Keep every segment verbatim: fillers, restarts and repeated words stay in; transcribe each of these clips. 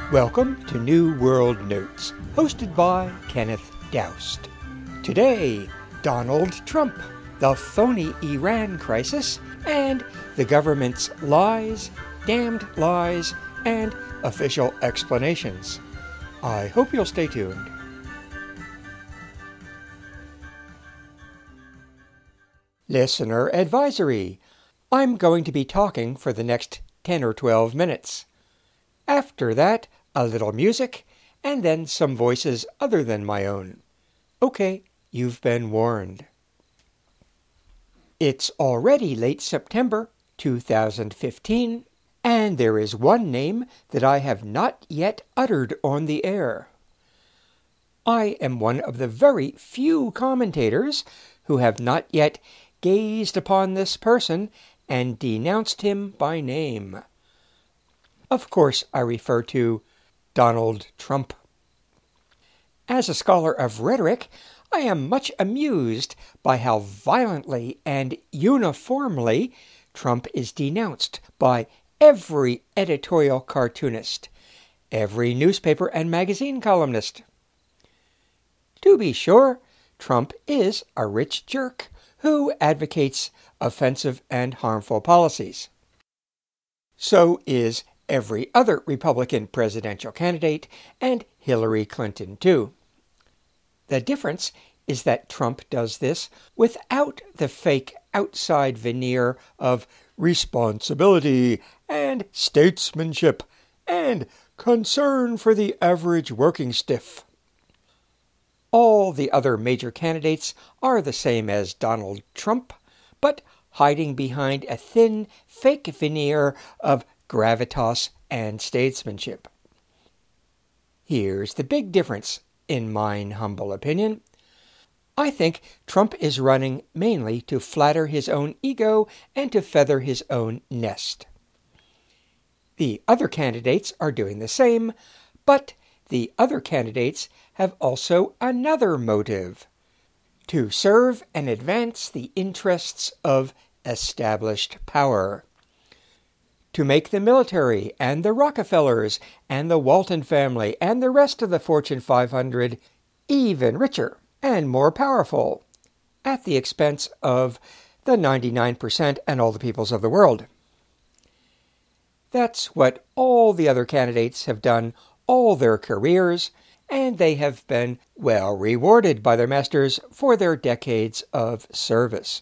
Welcome to New World Notes, hosted by Kenneth Doust. Today, Donald Trump, the phony Iran crisis, and the government's lies, damned lies, and official explanations. I hope you'll stay tuned. Listener advisory. I'm going to be talking for the next ten or twelve minutes. After that, a little music, and then some voices other than my own. Okay, you've been warned. It's already late September two thousand fifteen, and there is one name that I have not yet uttered on the air. I am one of the very few commentators who have not yet gazed upon this person and denounced him by name. Of course, I refer to Donald Trump. As a scholar of rhetoric, I am much amused by how violently and uniformly Trump is denounced by every editorial cartoonist, every newspaper and magazine columnist. To be sure, Trump is a rich jerk who advocates offensive and harmful policies. So is every other Republican presidential candidate, and Hillary Clinton too. The difference is that Trump does this without the fake outside veneer of responsibility and statesmanship and concern for the average working stiff. All the other major candidates are the same as Donald Trump, but hiding behind a thin, fake veneer of gravitas and statesmanship. Here's the big difference, in mine humble opinion. I think Trump is running mainly to flatter his own ego and to feather his own nest. The other candidates are doing the same, but the other candidates have also another motive: to serve and advance the interests of established power. To make the military and the Rockefellers and the Walton family and the rest of the Fortune five hundred even richer and more powerful at the expense of the ninety-nine percent and all the peoples of the world. That's what all the other candidates have done all their careers, and they have been well rewarded by their masters for their decades of service.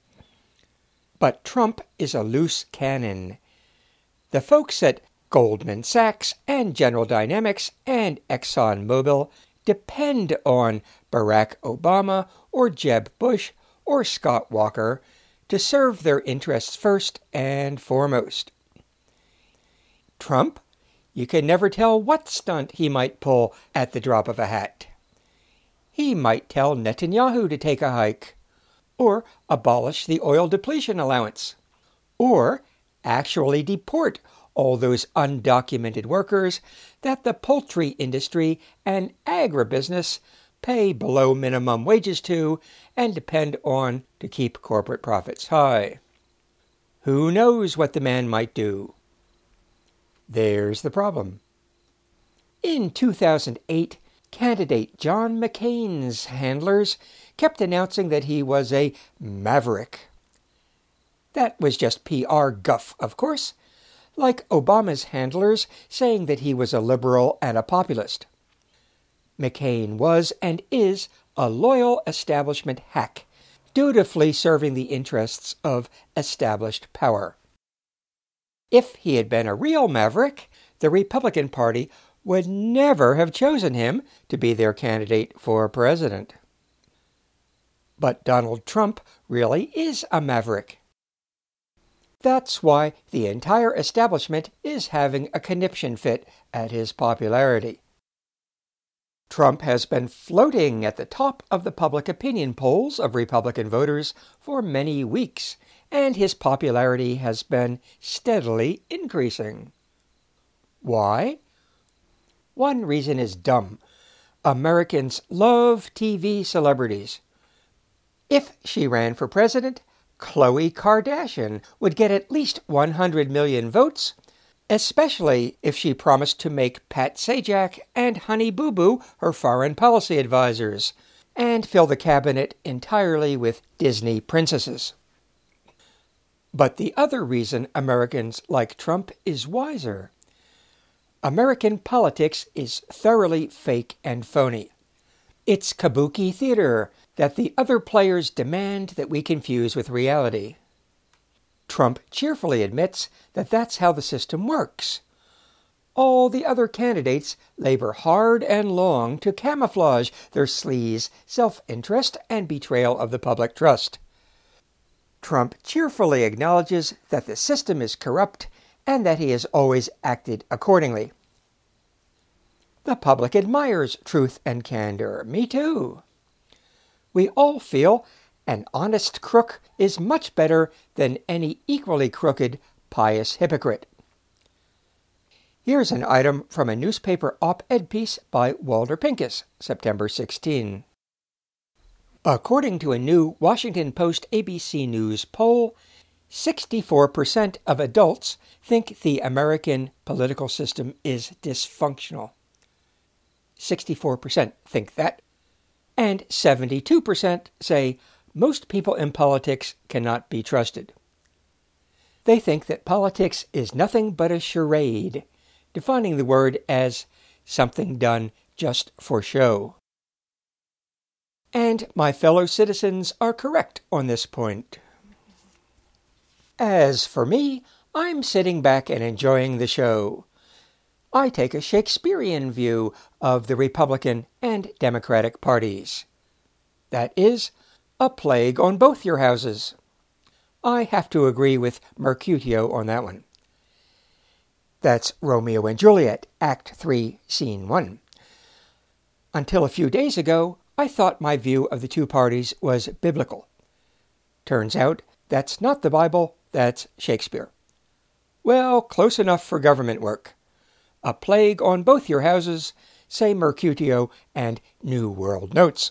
But Trump is a loose cannon. The folks at Goldman Sachs and General Dynamics and ExxonMobil depend on Barack Obama or Jeb Bush or Scott Walker to serve their interests first and foremost. Trump, you can never tell what stunt he might pull at the drop of a hat. He might tell Netanyahu to take a hike, or abolish the oil depletion allowance, or actually deport all those undocumented workers that the poultry industry and agribusiness pay below minimum wages to and depend on to keep corporate profits high. Who knows what the man might do? There's the problem. In two thousand eight, candidate John McCain's handlers kept announcing that he was a maverick. That was just P R guff, of course, like Obama's handlers saying that he was a liberal and a populist. McCain was and is a loyal establishment hack, dutifully serving the interests of established power. If he had been a real maverick, the Republican Party would never have chosen him to be their candidate for president. But Donald Trump really is a maverick. That's why the entire establishment is having a conniption fit at his popularity. Trump has been floating at the top of the public opinion polls of Republican voters for many weeks, and his popularity has been steadily increasing. Why? One reason is dumb. Americans love T V celebrities. If she ran for president, Khloe Kardashian would get at least one hundred million votes, especially if she promised to make Pat Sajak and Honey Boo Boo her foreign policy advisors, and fill the cabinet entirely with Disney princesses. But the other reason Americans like Trump is wiser. American politics is thoroughly fake and phony. It's kabuki theater that the other players demand that we confuse with reality. Trump cheerfully admits that that's how the system works. All the other candidates labor hard and long to camouflage their sleaze, self-interest, and betrayal of the public trust. Trump cheerfully acknowledges that the system is corrupt and that he has always acted accordingly. The public admires truth and candor. Me too. We all feel an honest crook is much better than any equally crooked, pious hypocrite. Here's an item from a newspaper op-ed piece by Walter Pincus, September sixteenth. According to a new Washington Post A B C News poll, sixty-four percent of adults think the American political system is dysfunctional. sixty-four percent think that, and seventy-two percent say most people in politics cannot be trusted. They think that politics is nothing but a charade, defining the word as something done just for show. And my fellow citizens are correct on this point. As for me, I'm sitting back and enjoying the show. I take a Shakespearean view of the Republican and Democratic parties. That is, a plague on both your houses. I have to agree with Mercutio on that one. That's Romeo and Juliet, Act three, Scene one. Until a few days ago, I thought my view of the two parties was biblical. Turns out, that's not the Bible, that's Shakespeare. Well, close enough for government work. A plague on both your houses, say Mercutio and New World Notes.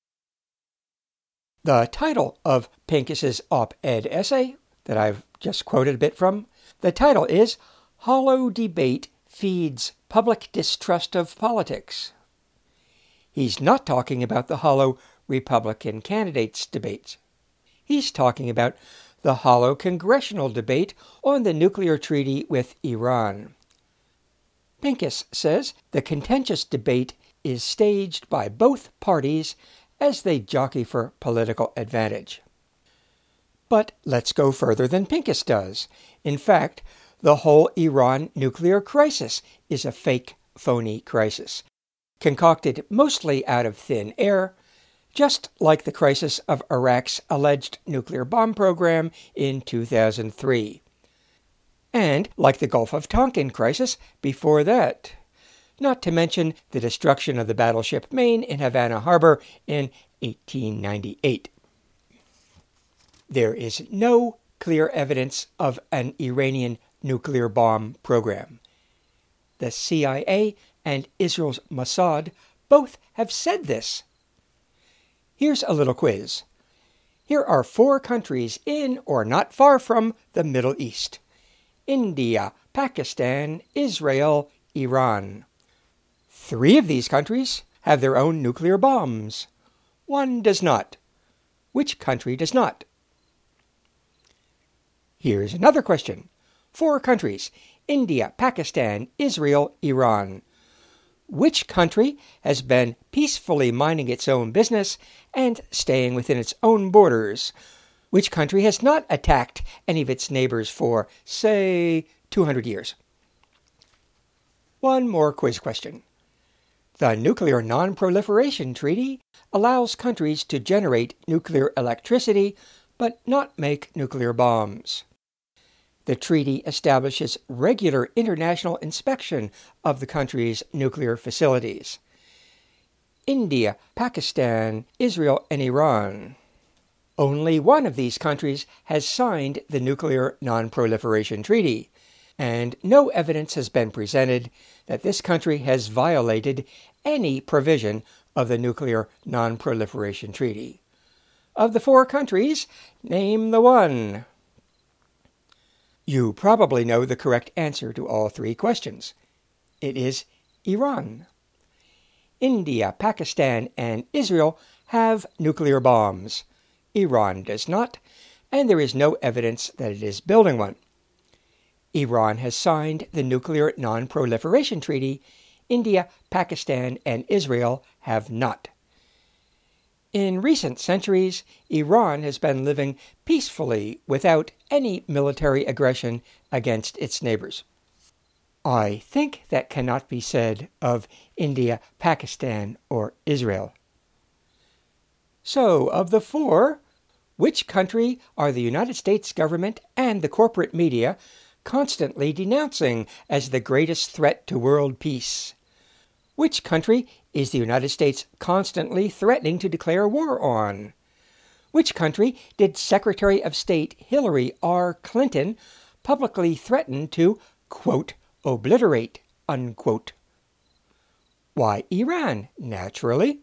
The title of Pincus's op-ed essay, that I've just quoted a bit from, the title is Hollow Debate Feeds Public Distrust of Politics. He's not talking about the hollow Republican candidates' debates. He's talking about the hollow congressional debate on the nuclear treaty with Iran. Pincus says the contentious debate is staged by both parties as they jockey for political advantage. But let's go further than Pincus does. In fact, the whole Iran nuclear crisis is a fake, phony crisis, concocted mostly out of thin air, just like the crisis of Iraq's alleged nuclear bomb program in two thousand three. And like the Gulf of Tonkin crisis before that. Not to mention the destruction of the battleship Maine in Havana Harbor in eighteen ninety-eight. There is no clear evidence of an Iranian nuclear bomb program. The C I A and Israel's Mossad both have said this. Here's a little quiz. Here are four countries in or not far from the Middle East: India, Pakistan, Israel, Iran. Three of these countries have their own nuclear bombs. One does not. Which country does not? Here's another question. Four countries: India, Pakistan, Israel, Iran. Which country has been peacefully minding its own business and staying within its own borders? Which country has not attacked any of its neighbors for, say, two hundred years? One more quiz question. The Nuclear Non-Proliferation Treaty allows countries to generate nuclear electricity, but not make nuclear bombs. The treaty establishes regular international inspection of the country's nuclear facilities. India, Pakistan, Israel, and Iran. Only one of these countries has signed the Nuclear Non-Proliferation Treaty, and no evidence has been presented that this country has violated any provision of the Nuclear Non-Proliferation Treaty. Of the four countries, name the one. You probably know the correct answer to all three questions. It is Iran. India, Pakistan, and Israel have nuclear bombs. Iran does not, and there is no evidence that it is building one. Iran has signed the Nuclear Non-Proliferation Treaty. India, Pakistan, and Israel have not. In recent centuries, Iran has been living peacefully without any military aggression against its neighbors. I think that cannot be said of India, Pakistan, or Israel. So, of the four, which country are the United States government and the corporate media constantly denouncing as the greatest threat to world peace? Which country is the United States constantly threatening to declare war on? Which country did Secretary of State Hillary R. Clinton publicly threaten to, quote, obliterate, unquote? Why, Iran, naturally.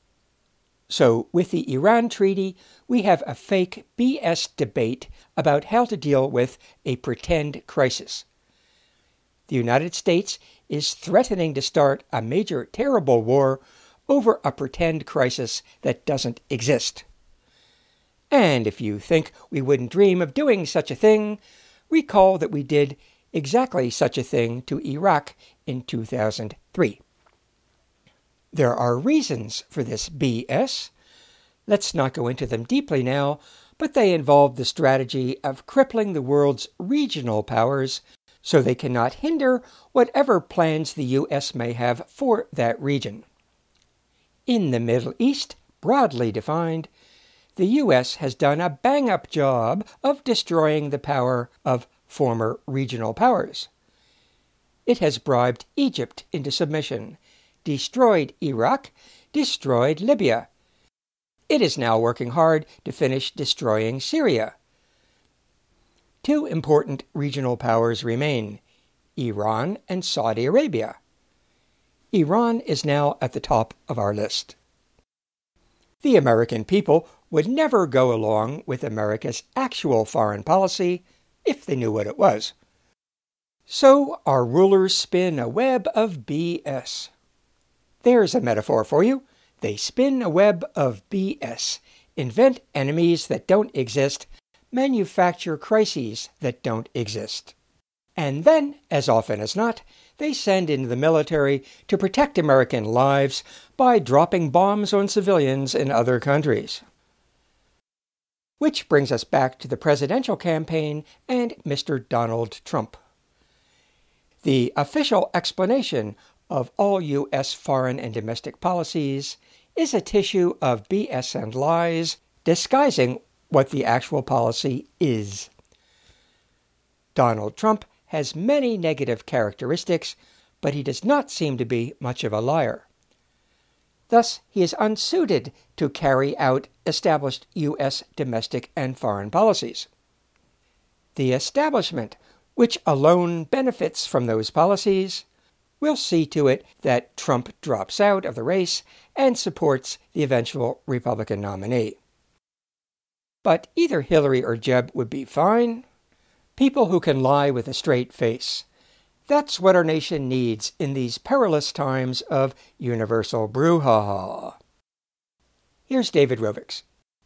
So, with the Iran treaty, we have a fake B S debate about how to deal with a pretend crisis. The United States is threatening to start a major terrible war over a pretend crisis that doesn't exist. And if you think we wouldn't dream of doing such a thing, recall that we did exactly such a thing to Iraq in two thousand three. There are reasons for this B S. Let's not go into them deeply now, but they involve the strategy of crippling the world's regional powers so they cannot hinder whatever plans the U S may have for that region. In the Middle East, broadly defined, the U S has done a bang-up job of destroying the power of former regional powers. It has bribed Egypt into submission, destroyed Iraq, destroyed Libya. It is now working hard to finish destroying Syria. Two important regional powers remain, Iran and Saudi Arabia. Iran is now at the top of our list. The American people would never go along with America's actual foreign policy if they knew what it was. So our rulers spin a web of B S. There's a metaphor for you. They spin a web of B S, invent enemies that don't exist, manufacture crises that don't exist. And then, as often as not, they send in the military to protect American lives by dropping bombs on civilians in other countries. Which brings us back to the presidential campaign and Mister Donald Trump. The official explanation of all U S foreign and domestic policies is a tissue of B S and lies disguising what the actual policy is. Donald Trump has many negative characteristics, but he does not seem to be much of a liar. Thus, he is unsuited to carry out established U S domestic and foreign policies. The establishment, which alone benefits from those policies, will see to it that Trump drops out of the race and supports the eventual Republican nominee. But either Hillary or Jeb would be fine. People who can lie with a straight face. That's what our nation needs in these perilous times of universal brouhaha. Here's David Rovics.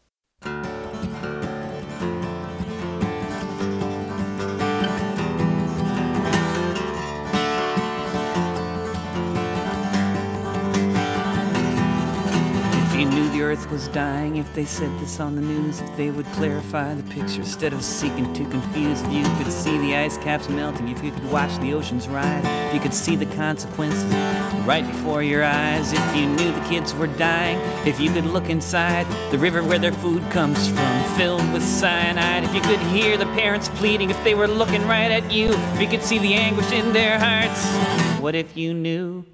If you knew the earth was dying, if they said this on the news, if they would clarify the picture instead of seeking to confuse, if you could see the ice caps melting, if you could watch the oceans rise, if you could see the consequences right before your eyes, if you knew the kids were dying, if you could look inside the river where their food comes from, filled with cyanide, if you could hear the parents pleading, if they were looking right at you, if you could see the anguish in their hearts, what if you knew?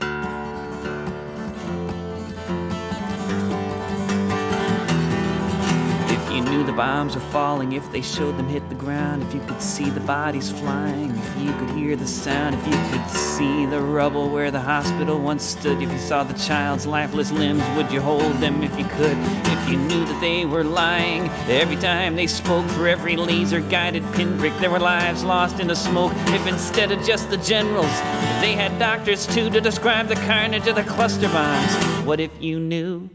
You knew the bombs were falling, if they showed them hit the ground, if you could see the bodies flying, if you could hear the sound, if you could see see the rubble where the hospital once stood? If you saw the child's lifeless limbs, would you hold them if you could? If you knew that they were lying every time they spoke, for every laser-guided pinprick there were lives lost in the smoke. If instead of just the generals, they had doctors too to describe the carnage of the cluster bombs. What if you knew?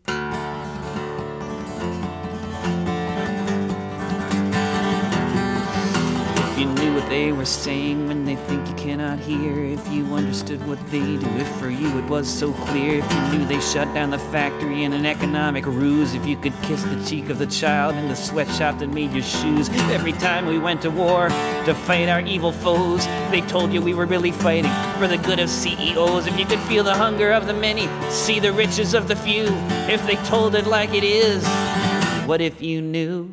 If you knew what they were saying when they think you cannot hear, if you understood what they do, if for you it was so clear, if you knew they shut down the factory in an economic ruse, if you could kiss the cheek of the child in the sweatshop that made your shoes. Every time we went to war to fight our evil foes, they told you we were really fighting for the good of C E Os. If you could feel the hunger of the many, see the riches of the few, if they told it like it is, what if you knew?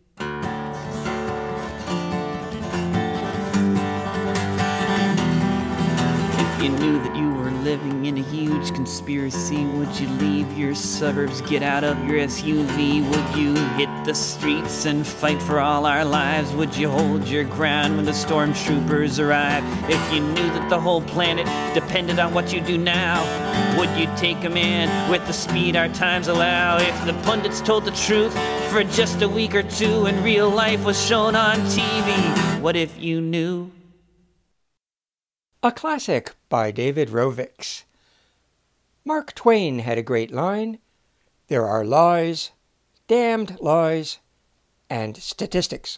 You knew that you were living in a huge conspiracy. Would you leave your suburbs, get out of your S U V? Would you hit the streets and fight for all our lives? Would you hold your ground when the stormtroopers arrive? If you knew that the whole planet depended on what you do now, would you take command with the speed our times allow? If the pundits told the truth for just a week or two and real life was shown on T V, what if you knew? A classic by David Rovics. Mark Twain had a great line: "There are lies, damned lies, and statistics."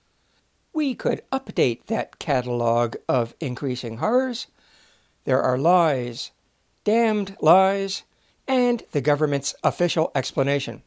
We could update that catalogue of increasing horrors. There are lies, damned lies, and the government's official explanation.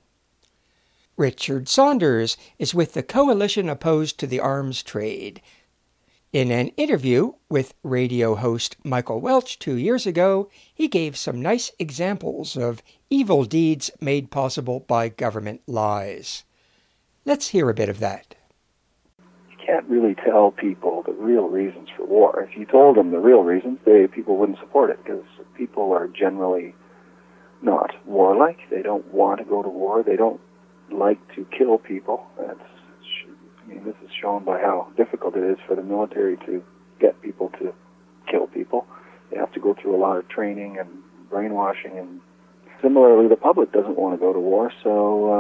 Richard Saunders is with the coalition opposed to the arms trade. In an interview with radio host Michael Welch two years ago, he gave some nice examples of evil deeds made possible by government lies. Let's hear a bit of that. You can't really tell people the real reasons for war. If you told them the real reasons, they people wouldn't support it, because people are generally not warlike. They don't want to go to war. They don't like to kill people. That's I mean, this is shown by how difficult it is for the military to get people to kill people. They have to go through a lot of training and brainwashing, and similarly, the public doesn't want to go to war, so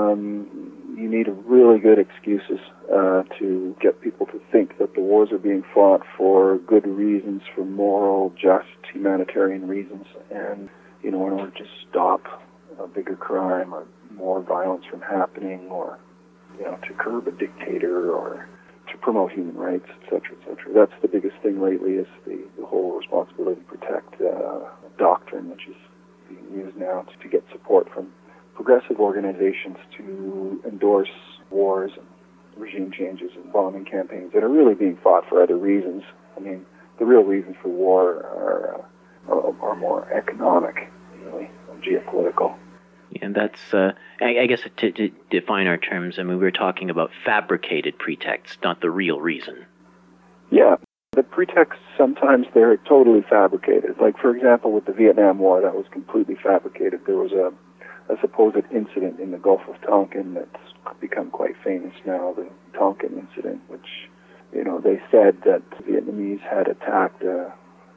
um, you need really good excuses uh, to get people to think that the wars are being fought for good reasons, for moral, just, humanitarian reasons, and, you know, in order to stop a bigger crime or more violence from happening, or you know, to curb a dictator, or to promote human rights, et cetera, et cetera. That's the biggest thing lately, is the, the whole responsibility to protect uh, doctrine, which is being used now to, to get support from progressive organizations to endorse wars and regime changes and bombing campaigns that are really being fought for other reasons. I mean, the real reasons for war are, uh, are, are more economic, really, and geopolitical. And that's, uh, I, I guess, to, to define our terms, I mean, we were talking about fabricated pretexts, not the real reason. Yeah, the pretexts, sometimes they're totally fabricated. Like, for example, with the Vietnam War, that was completely fabricated. There was a, a supposed incident in the Gulf of Tonkin that's become quite famous now, the Tonkin incident, which, you know, they said that the Vietnamese had attacked a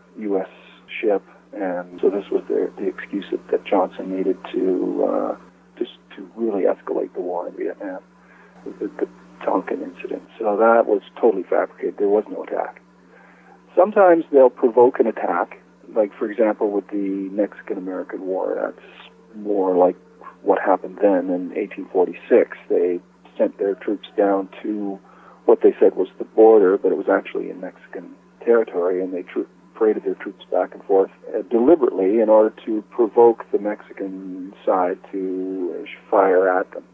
U S ship. And so this was the, the excuse that, that Johnson needed to uh, just to really escalate the war in Vietnam, the, the Tonkin incident. So that was totally fabricated. There was no attack. Sometimes they'll provoke an attack, like, for example, with the Mexican-American War. That's more like what happened then in eighteen forty-six. They sent their troops down to what they said was the border, but it was actually in Mexican territory, and they trooped paraded their troops back and forth uh, deliberately in order to provoke the Mexican side to uh, fire at them,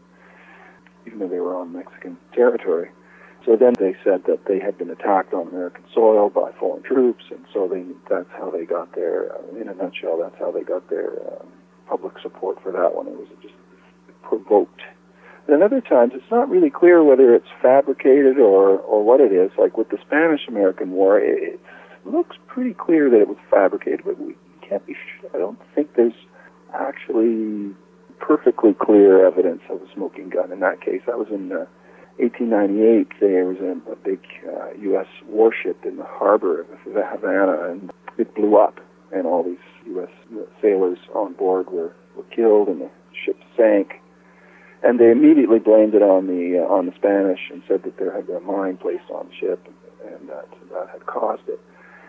even though they were on Mexican territory. So then they said that they had been attacked on American soil by foreign troops, and so they, that's how they got their, uh, in a nutshell, that's how they got their um, public support for that one. It was just provoked. And other times, it's not really clear whether it's fabricated or, or what it is. Like with the Spanish-American War, it, it looks pretty clear that it was fabricated, but we can't be sure. I don't think there's actually perfectly clear evidence of a smoking gun in that case. That was in uh, eighteen ninety-eight, there was a, a big uh, U S warship in the harbor of Havana, and it blew up, and all these U S sailors on board were, were killed, and the ship sank. And they immediately blamed it on the uh, on the Spanish and said that there had been a mine placed on the ship, and, and that that had caused it.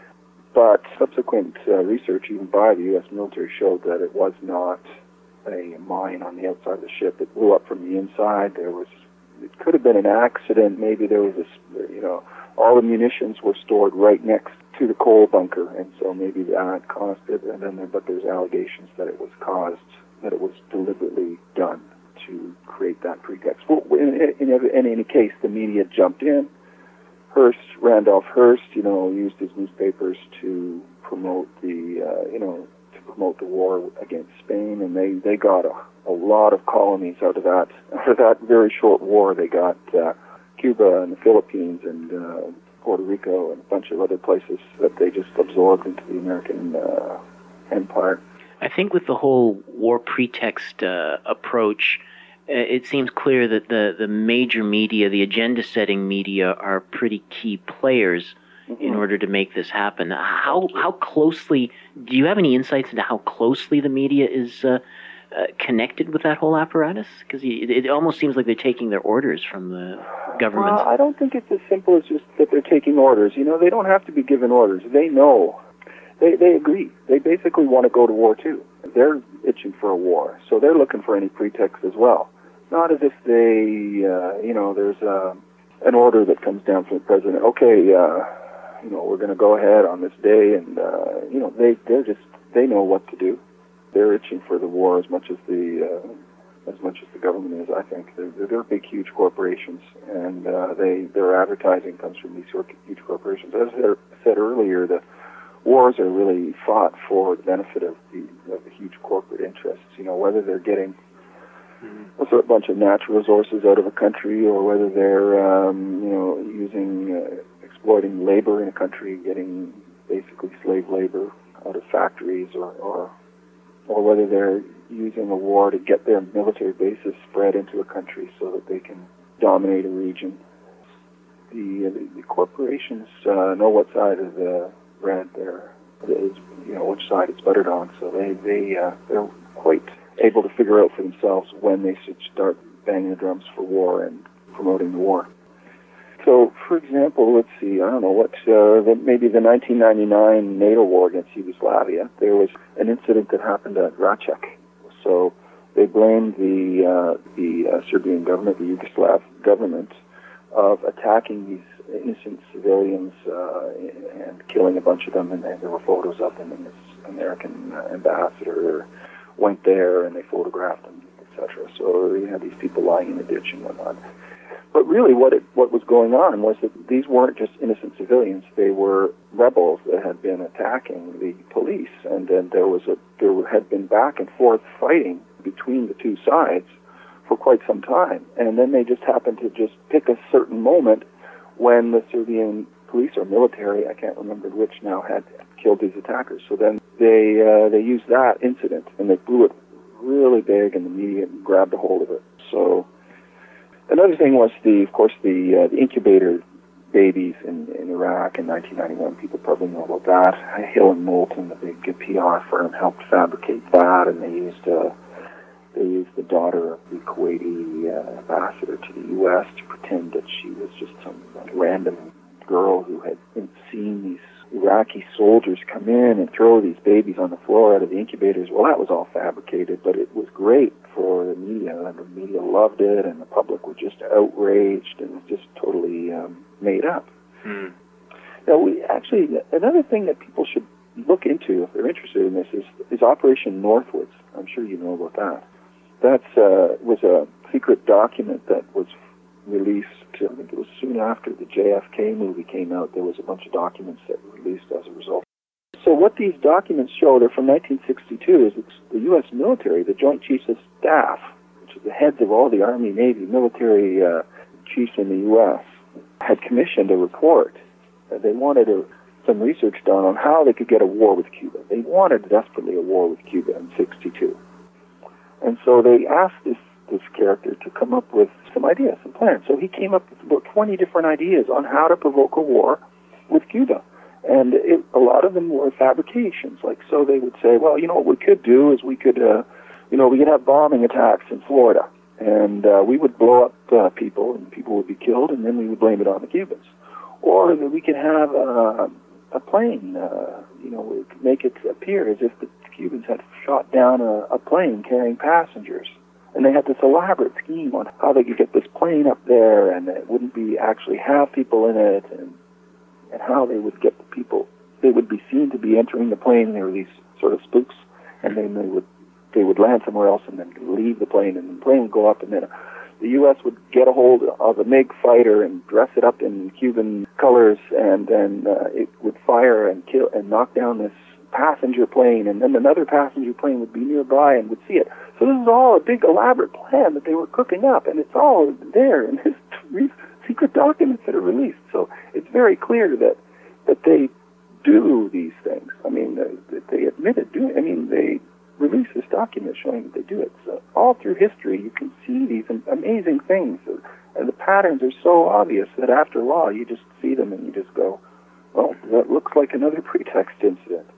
But subsequent uh, research, even by the U S military, showed that it was not a mine on the outside of the ship. It blew up from the inside. There was, it could have been an accident. Maybe there was a, you know, all the munitions were stored right next to the coal bunker, and so maybe that caused it. And then, there, but there's allegations that it was caused, that it was deliberately done to create that pretext. Well, in, in, in any case, the media jumped in. Hearst, Randolph Hearst, you know, used his newspapers to promote the, uh, you know, to promote the war against Spain, and they, they got a, a lot of colonies out of that. Out of that very short war, they got uh, Cuba and the Philippines and uh, Puerto Rico and a bunch of other places that they just absorbed into the American uh, empire. I think with the whole war pretext uh, approach, it seems clear that the, the major media, the agenda-setting media, are pretty key players mm-hmm. in order to make this happen. How how closely, do you have any insights into how closely the media is uh, uh, connected with that whole apparatus? Because it, it almost seems like they're taking their orders from the government. Well, I don't think it's as simple as just that they're taking orders. You know, they don't have to be given orders. They know. They they agree. They basically want to go to war, too. They're itching for a war, so they're looking for any pretext as well. Not as if they, uh, you know, there's uh, an order that comes down from the president. Okay, uh, you know, we're going to go ahead on this day, and uh, you know, they they're just they know what to do. They're itching for the war as much as the uh, as much as the government is. I think they're they're big, huge corporations, and uh, they their advertising comes from these huge corporations. As I said earlier, the wars are really fought for the benefit of the of the huge corporate interests. You know, whether they're getting a bunch of natural resources out of a country, or whether they're, um, you know, using, uh, exploiting labor in a country, getting basically slave labor out of factories, or, or, or whether they're using a war to get their military bases spread into a country so that they can dominate a region. The, the, the corporations uh, know what side of the bread they're, is, you know, which side it's buttered on, so they, they, uh, they're quite able to figure out for themselves when they should start banging the drums for war and promoting the war. So, for example, let's see, I don't know, what, uh, the, maybe the nineteen ninety-nine NATO war against Yugoslavia, there was an incident that happened at Racek. So they blamed the, uh, the uh, Serbian government, the Yugoslav government, of attacking these innocent civilians uh, and killing a bunch of them, and, and there were photos of them, and this American uh, ambassador went there and they photographed them, et cetera. So you had these people lying in the ditch and whatnot. But really what it, what was going on was that these weren't just innocent civilians. They were rebels that had been attacking the police, and then there was a there had been back and forth fighting between the two sides for quite some time. And then they just happened to just pick a certain moment when the Serbian police or military, I can't remember which now, had killed these attackers. So then they uh, they used that incident and they blew it really big, and the media grabbed a hold of it. So another thing was the, of course, the, uh, the incubator babies in, in Iraq in nineteen ninety-one. People probably know about that. Hill and Moulton, the big P R firm, helped fabricate that, and they used uh, they used the daughter of the Kuwaiti uh, ambassador to the U S to pretend that she was just some like, random girl who had seen these Iraqi soldiers come in and throw these babies on the floor out of the incubators. Well, that was all fabricated, but it was great for the media, and the media loved it, and the public were just outraged, and it was just totally um, made up. Hmm. Now, we actually, another thing that people should look into if they're interested in this is, is Operation Northwoods. I'm sure you know about that. That uh, was a secret document that was released, I think it was soon after the J F K movie came out. There was a bunch of documents that were released as a result. So what these documents show, they're from nineteen sixty-two, is it's the U S military, the Joint Chiefs of Staff, which is the heads of all the Army, Navy, military uh, chiefs in the U S, had commissioned a report. Uh, they wanted a, some research done on how they could get a war with Cuba. They wanted desperately a war with Cuba in sixty-two. And so they asked this, this character to come up with some ideas, some plans. So he came up with about twenty different ideas on how to provoke a war with Cuba. And it, a lot of them were fabrications. Like, so they would say, well, you know, what we could do is we could, uh, you know, we could have bombing attacks in Florida. And uh, we would blow up uh, people, and people would be killed, and then we would blame it on the Cubans. Or that we could have uh, a plane, uh, you know, we could make it appear as if the Cubans had shot down a, a plane carrying passengers. And they had this elaborate scheme on how they could get this plane up there, and it wouldn't be actually have people in it, and and how they would get the people. They would be seen to be entering the plane. They were these sort of spooks, and then they would they would land somewhere else and then leave the plane, and the plane would go up, and then the U S would get a hold of a MiG fighter and dress it up in Cuban colors, and then uh, it would fire and kill and knock down this passenger plane, and then another passenger plane would be nearby and would see it. So this is all a big elaborate plan that they were cooking up, and it's all there in this secret documents that are released. So it's very clear that that they do these things. I mean, that they admitted doing. I mean, they release this document showing that they do it. So all through history, you can see these amazing things, and the patterns are so obvious that after a while, you just see them and you just go, well, that looks like another pretext incident.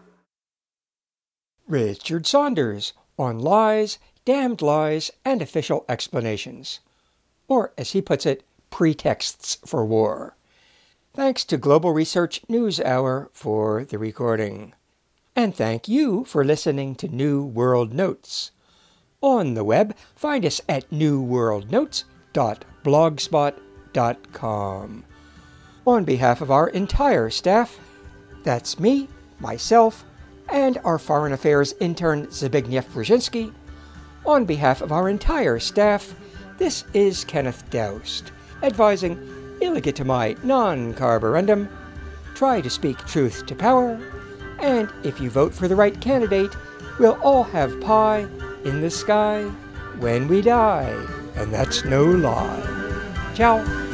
Richard Saunders on lies, damned lies, and official explanations. Or, as he puts it, pretexts for war. Thanks to Global Research News Hour for the recording. And thank you for listening to New World Notes. On the web, find us at new world notes dot blogspot dot com. On behalf of our entire staff, that's me, myself, and our Foreign Affairs intern Zbigniew Brzezinski, on behalf of our entire staff, this is Kenneth Doust, advising illegitimi non carborundum, try to speak truth to power, and if you vote for the right candidate, we'll all have pie in the sky when we die, and that's no lie. Ciao.